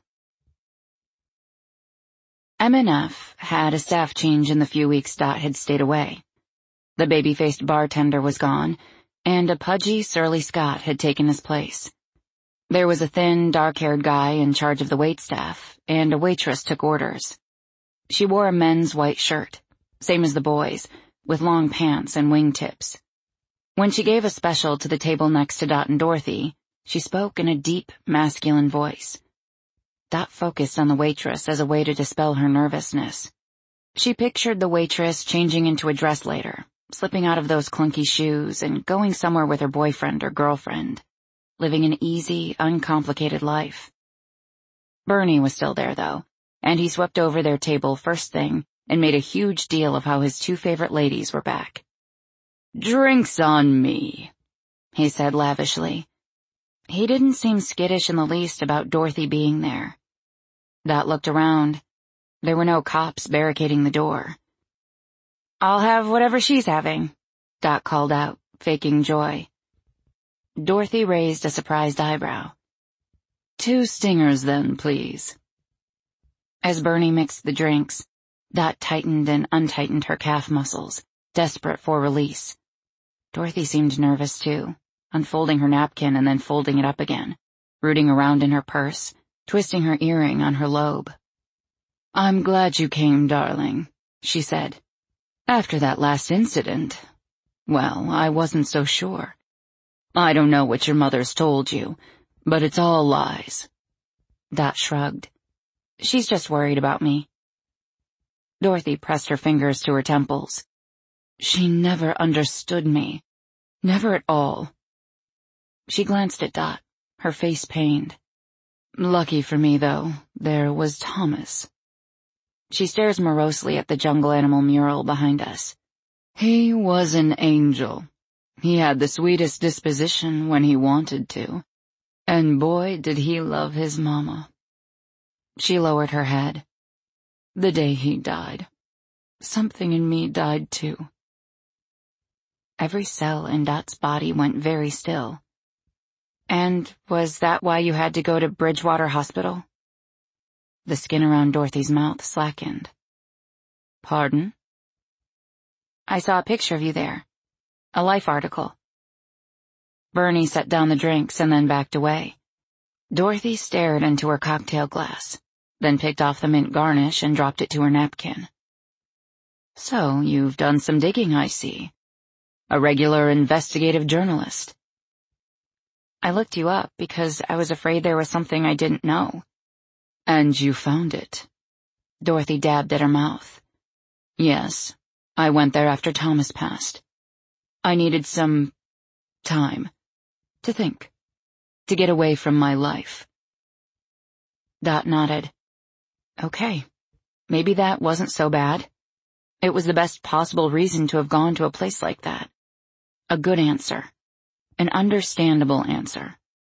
S1: M and F had a staff change in the few weeks Dot had stayed away. The baby-faced bartender was gone, and a pudgy, surly Scot had taken his place. There was a thin, dark-haired guy in charge of the waitstaff, and a waitress took orders. She wore a men's white shirt, same as the boys, with long pants and wingtips. When she gave a special to the table next to Dot and Dorothy, she spoke in a deep, masculine voice. Dot focused on the waitress as a way to dispel her nervousness. She pictured the waitress changing into a dress later, slipping out of those clunky shoes and going somewhere with her boyfriend or girlfriend, living an easy, uncomplicated life. Bernie was still there, though, and he swept over their table first thing and made a huge deal of how his two favorite ladies were back. "Drinks on me," he said lavishly. He didn't seem skittish in the least about Dorothy being there. Dot looked around. There were no cops barricading the door. "I'll have whatever she's having," Dot called out, faking joy. Dorothy raised a surprised eyebrow. "Two stingers then, please." As Bernie mixed the drinks, Dot tightened and untightened her calf muscles, desperate for release. Dorothy seemed nervous too, unfolding her napkin and then folding it up again, rooting around in her purse, twisting her earring on her lobe. "I'm glad you came, darling," she said. "After that last incident, well, I wasn't so sure. I don't know what your mother's told you, but it's all lies." Dot shrugged. "She's just worried about me." Dorothy pressed her fingers to her temples. "She never understood me. Never at all." She glanced at Dot, her face pained. "Lucky for me, though, there was Thomas." She stares morosely at the jungle animal mural behind us. "He was an angel. He had the sweetest disposition when he wanted to. And boy, did he love his mama." She lowered her head. "The day he died, something in me died too." Every cell in Dot's body went very still. "And was that why you had to go to Bridgewater Hospital?" The skin around Dorothy's mouth slackened. "Pardon?" "I saw a picture of you there. A Life article." Bernie set down the drinks and then backed away. Dorothy stared into her cocktail glass, then picked off the mint garnish and dropped it to her napkin. So, you've done some digging, I see. A regular investigative journalist. I looked you up because I was afraid there was something I didn't know. And you found it. Dorothy dabbed at her mouth. Yes, I went there after Thomas passed. I needed some time to think, to get away from my life. Dot nodded. Okay, maybe that wasn't so bad. It was the best possible reason to have gone to a place like that. A good answer. An understandable answer.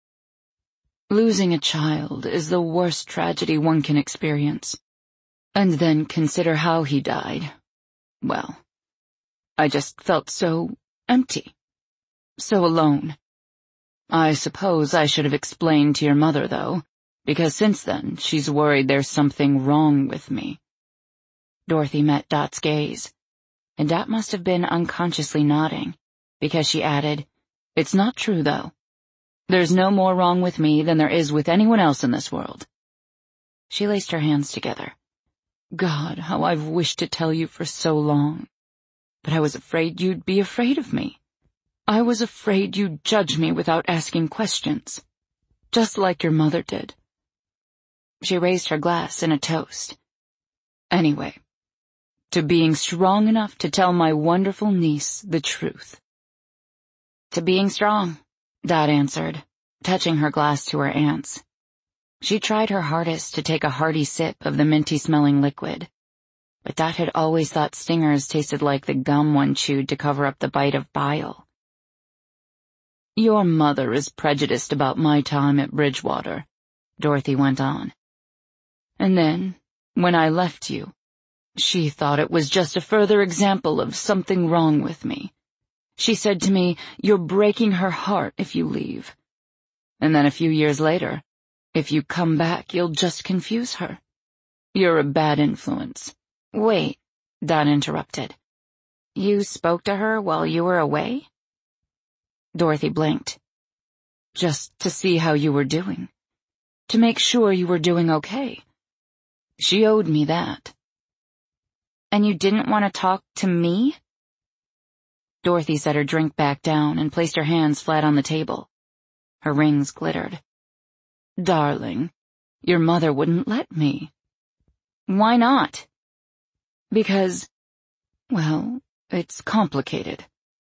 S1: Losing a child is the worst tragedy one can experience. And then consider how he died. Well, I just felt so empty. So alone. I suppose I should have explained to your mother, though, because since then she's worried there's something wrong with me. Dorothy met Dot's gaze, and Dot must have been unconsciously nodding, because she added, It's not true, though. There's no more wrong with me than there is with anyone else in this world. She laced her hands together. God, how I've wished to tell you for so long. But I was afraid you'd be afraid of me. I was afraid you'd judge me without asking questions. Just like your mother did. She raised her glass in a toast. Anyway, to being strong enough to tell my wonderful niece the truth. To being strong, Dot answered, touching her glass to her aunt's. She tried her hardest to take a hearty sip of the minty-smelling liquid, but Dot had always thought stingers tasted like the gum one chewed to cover up the bite of bile. Your mother is prejudiced about my time at Bridgewater, Dorothy went on. And then, when I left you, she thought it was just a further example of something wrong with me. She said to me, you're breaking her heart if you leave. And then a few years later, if you come back, you'll just confuse her. You're a bad influence. Wait, Dot interrupted. You spoke to her while you were away? Dorothy blinked. Just to see how you were doing. To make sure you were doing okay. She owed me that. And you didn't want to talk to me? Dorothy set her drink back down and placed her hands flat on the table. Her rings glittered. Darling, your mother wouldn't let me. Why not? Because, well, it's complicated.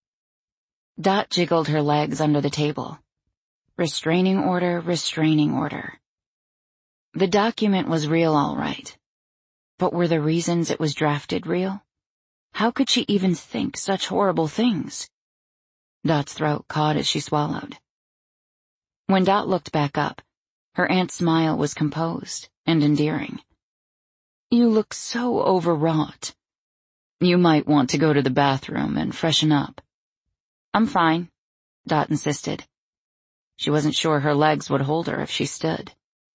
S1: Dot jiggled her legs under the table. Restraining order, restraining order. The document was real, all right. But were the reasons it was drafted real? How could she even think such horrible things? Dot's throat caught as she swallowed. When Dot looked back up, her aunt's smile was composed and endearing. You look so overwrought. You might want to go to the bathroom and freshen up. I'm fine, Dot insisted. She wasn't sure her legs would hold her if she stood.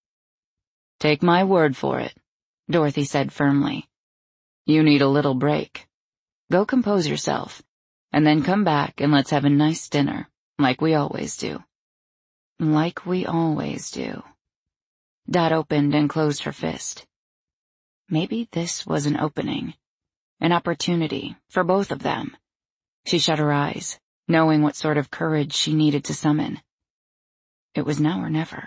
S1: Take my word for it, Dorothy said firmly. You need a little break. Go compose yourself, and then come back and let's have a nice dinner, like we always do. Like we always do. Dot opened and closed her fist. Maybe this was an opening, an opportunity for both of them. She shut her eyes, knowing what sort of courage she needed to summon. It was now or never.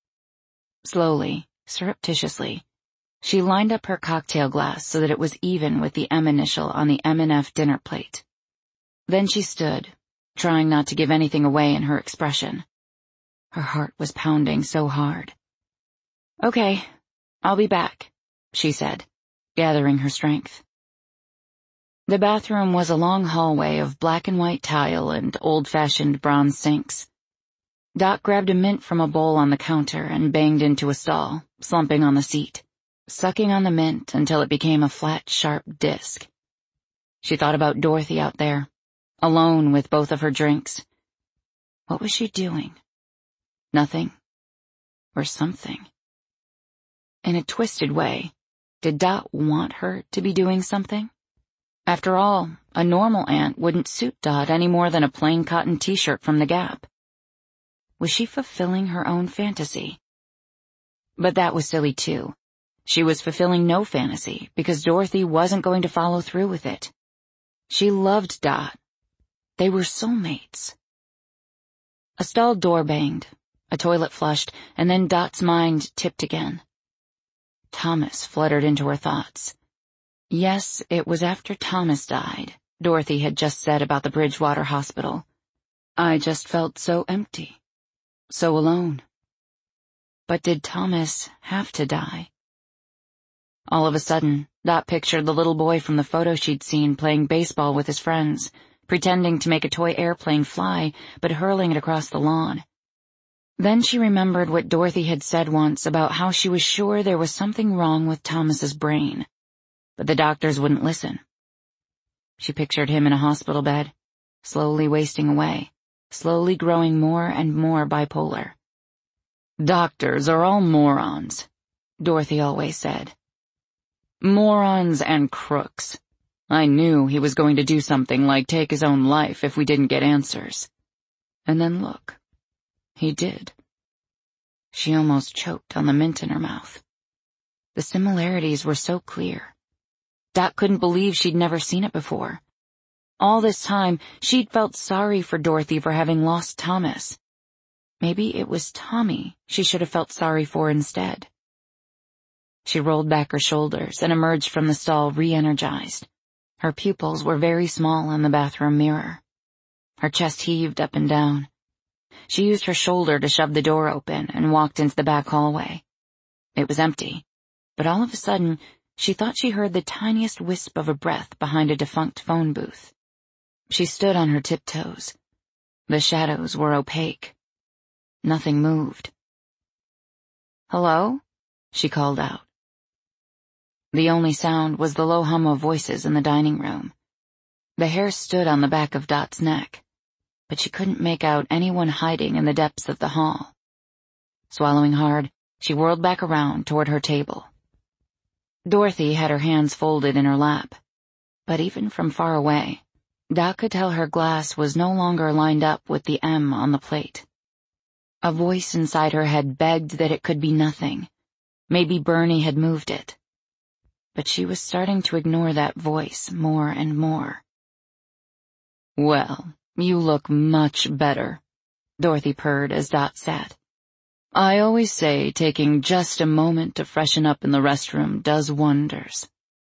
S1: Slowly, surreptitiously, she lined up her cocktail glass so that it was even with the M initial on the M and F dinner plate. Then she stood, trying not to give anything away in her expression. Her heart was pounding so hard. Okay, I'll be back, she said, gathering her strength. The bathroom was a long hallway of black and white tile and old-fashioned bronze sinks. Dot grabbed a mint from a bowl on the counter and banged into a stall, slumping on the seat, sucking on the mint until it became a flat, sharp disc. She thought about Dorothy out there, alone with both of her drinks. What was she doing? Nothing. Or something. In a twisted way, did Dot want her to be doing something? After all, a normal aunt wouldn't suit Dot any more than a plain cotton t-shirt from the Gap. Was she fulfilling her own fantasy? But that was silly too. She was fulfilling no fantasy because Dorothy wasn't going to follow through with it. She loved Dot. They were soulmates. A stall door banged, a toilet flushed, and then Dot's mind tipped again. Thomas fluttered into her thoughts. Yes, it was after Thomas died, Dorothy had just said about the Bridgewater Hospital. I just felt so empty, so alone. But did Thomas have to die? All of a sudden, Dot pictured the little boy from the photo she'd seen playing baseball with his friends, pretending to make a toy airplane fly, but hurling it across the lawn. Then she remembered what Dorothy had said once about how she was sure there was something wrong with Thomas's brain, but the doctors wouldn't listen. She pictured him in a hospital bed, slowly wasting away, slowly growing more and more bipolar. Doctors are all morons, Dorothy always said. Morons and crooks. I knew he was going to do something like take his own life if we didn't get answers. And then look, he did. She almost choked on the mint in her mouth. The similarities were so clear. Dot couldn't believe she'd never seen it before. All this time, she'd felt sorry for Dorothy for having lost Thomas. Maybe it was Tommy she should have felt sorry for instead. She rolled back her shoulders and emerged from the stall re-energized. Her pupils were very small in the bathroom mirror. Her chest heaved up and down. She used her shoulder to shove the door open and walked into the back hallway. It was empty, but all of a sudden, she thought she heard the tiniest wisp of a breath behind a defunct phone booth. She stood on her tiptoes. The shadows were opaque. Nothing moved. "Hello?" she called out. The only sound was the low hum of voices in the dining room. The hair stood on the back of Dot's neck, but she couldn't make out anyone hiding in the depths of the hall. Swallowing hard, she whirled back around toward her table. Dorothy had her hands folded in her lap, but even from far away, Dot could tell her glass was no longer lined up with the M on the plate. A voice inside her head begged that it could be nothing. Maybe Bernie had moved it. But she was starting to ignore that voice more and more. "Well, you look much better," Dorothy purred as Dot sat. "I always say taking just a moment to freshen up in the restroom does wonders."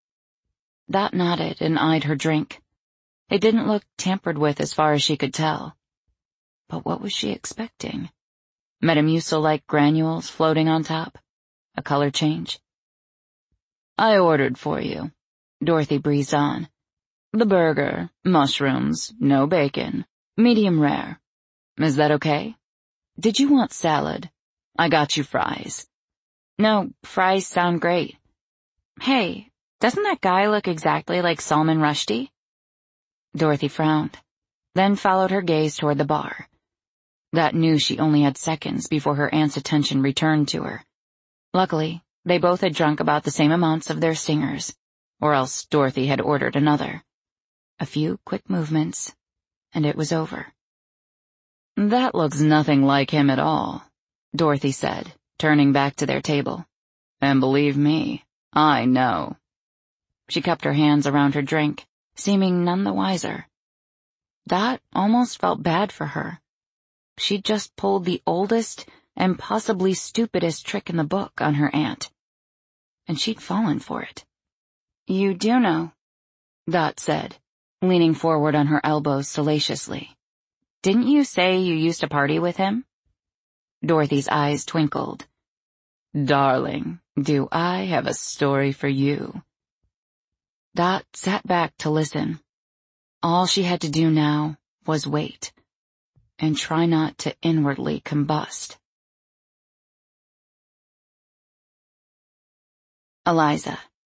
S1: Dot nodded and eyed her drink. It didn't look tampered with as far as she could tell. But what was she expecting? Metamucil-like granules floating on top? A color change? "I ordered for you," Dorothy breezed on. "The burger, mushrooms, no bacon, medium rare. Is that okay? Did you want salad? I got you fries." "No, fries sound great." "Hey, doesn't that guy look exactly like Salman Rushdie?" Dorothy frowned, then followed her gaze toward the bar. Dot knew she only had seconds before her aunt's attention returned to her. Luckily, they both had drunk about the same amounts of their stingers, or else Dorothy had ordered another. A few quick movements, and it was over. "That looks nothing like him at all," Dorothy said, turning back to their table. "And believe me, I know." She cupped her hands around her drink, seeming none the wiser. Dot almost felt bad for her. She'd just pulled the oldest and possibly stupidest trick in the book on her aunt. And she'd fallen for it. "You do know," Dot said, leaning forward on her elbows salaciously. "Didn't you say you used to party with him?" Dorothy's eyes twinkled. "Darling, do I have a story for you?" Dot sat back to listen. All she had to do now was wait, and try not to inwardly combust. Eliza.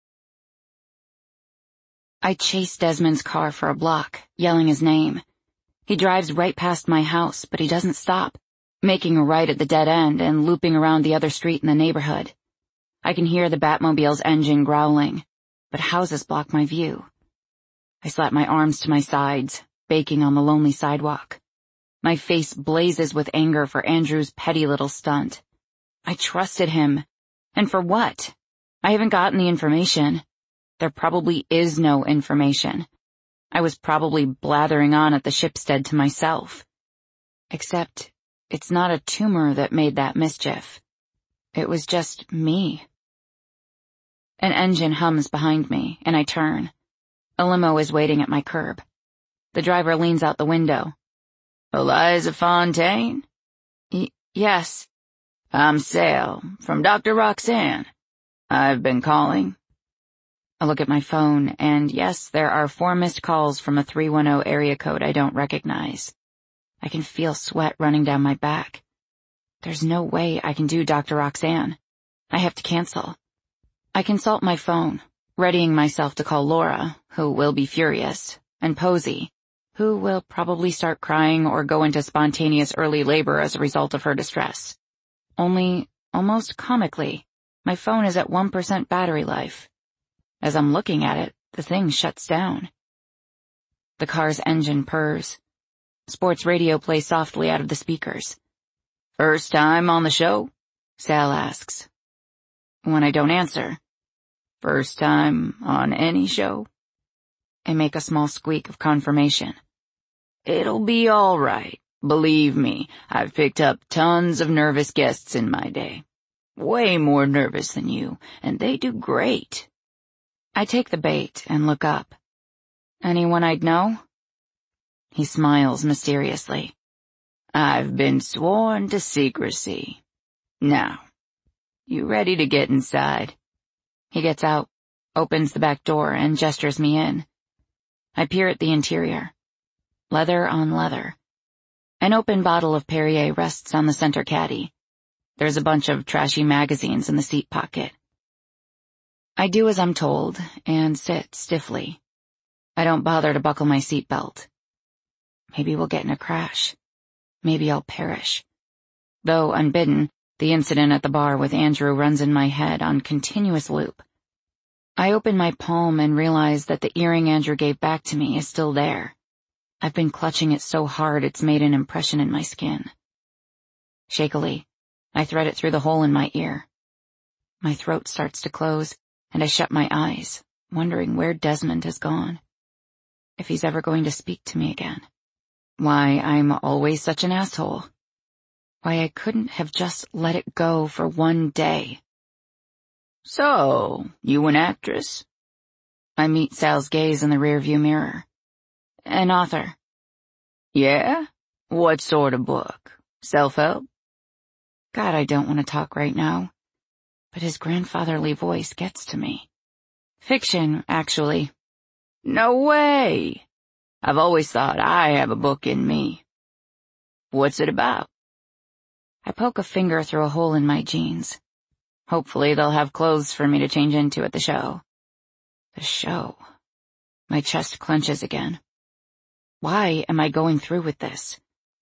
S1: I chase Desmond's car for a block, yelling his name. He drives right past my house, but he doesn't stop, making a right at the dead end and looping around the other street in the neighborhood. I can hear the Batmobile's engine growling, but houses block my view. I slap my arms to my sides, baking on the lonely sidewalk. My face blazes with anger for Andrew's petty little stunt. I trusted him. And for what? I haven't gotten the information. There probably is no information. I was probably blathering on at the Shipstead to myself. Except, it's not a tumor that made that mischief. It was just me. An engine hums behind me, and I turn. A limo is waiting at my curb. The driver leans out the window. Eliza Fontaine? Y- yes. I'm Sal, from Doctor Roxanne. I've been calling. I look at my phone, and yes, there are four missed calls from a three one zero area code I don't recognize. I can feel sweat running down my back. There's no way I can do Doctor Roxanne. I have to cancel. I consult my phone, readying myself to call Laura, who will be furious, and Posey, who will probably start crying or go into spontaneous early labor as a result of her distress. Only, almost comically, my phone is at one percent battery life. As I'm looking at it, the thing shuts down. The car's engine purrs. Sports radio plays softly out of the speakers. First time on the show? Sal asks. When I don't answer. First time on any show? I make a small squeak of confirmation. It'll be all right. Believe me, I've picked up tons of nervous guests in my day. Way more nervous than you, and they do great. I take the bait and look up. Anyone I'd know? He smiles mysteriously. I've been sworn to secrecy. Now, you ready to get inside? He gets out, opens the back door, and gestures me in. I peer at the interior. Leather on leather. An open bottle of Perrier rests on the center caddy. There's a bunch of trashy magazines in the seat pocket. I do as I'm told, and sit stiffly. I don't bother to buckle my seatbelt. Maybe we'll get in a crash. Maybe I'll perish. Though unbidden, the incident at the bar with Andrew runs in my head on continuous loop. I open my palm and realize that the earring Andrew gave back to me is still there. I've been clutching it so hard it's made an impression in my skin. Shakily, I thread it through the hole in my ear. My throat starts to close, and I shut my eyes, wondering where Desmond has gone. If he's ever going to speak to me again. Why I'm always such an asshole. Why I couldn't have just let it go for one day. So, you an actress? I meet Sal's gaze in the rearview mirror. An author. Yeah? What sort of book? Self-help? God, I don't want to talk right now. But his grandfatherly voice gets to me. Fiction, actually. No way! I've always thought I have a book in me. What's it about? I poke a finger through a hole in my jeans. Hopefully they'll have clothes for me to change into at the show. The show. My chest clenches again. Why am I going through with this?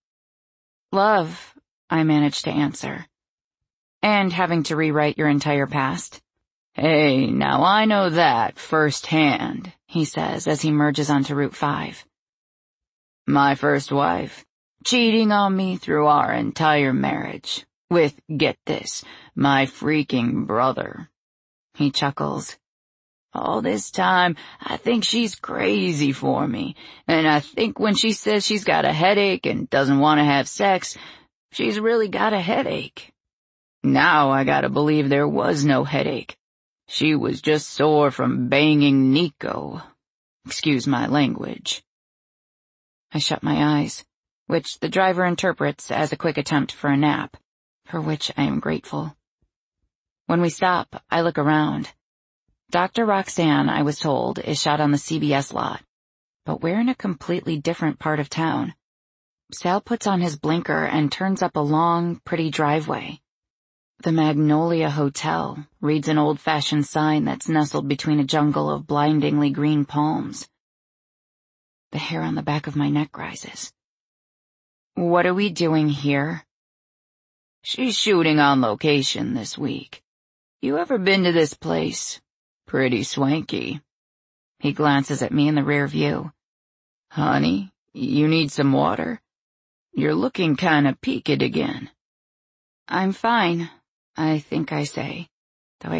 S1: Love, I manage to answer. And having to rewrite your entire past. Hey, now I know that firsthand, he says as he merges onto Route five. My first wife, cheating on me through our entire marriage, with, get this, my freaking brother. He chuckles. All this time, I think she's crazy for me, and I think when she says she's got a headache and doesn't want to have sex, she's really got a headache. Now I gotta believe there was no headache. She was just sore from banging Nico. Excuse my language. I shut my eyes, which the driver interprets as a quick attempt for a nap, for which I am grateful. When we stop, I look around. Doctor Roxanne, I was told, is shot on the C B S lot, but we're in a completely different part of town. Sal puts on his blinker and turns up a long, pretty driveway. The Magnolia Hotel reads an old-fashioned sign that's nestled between a jungle of blindingly green palms. The hair on the back of my neck rises. What are we doing here? She's shooting on location this week. You ever been to this place? Pretty swanky. He glances at me in the rear view. Honey, you need some water?
S2: You're looking kinda peaked again."
S1: "I'm fine," I think I say.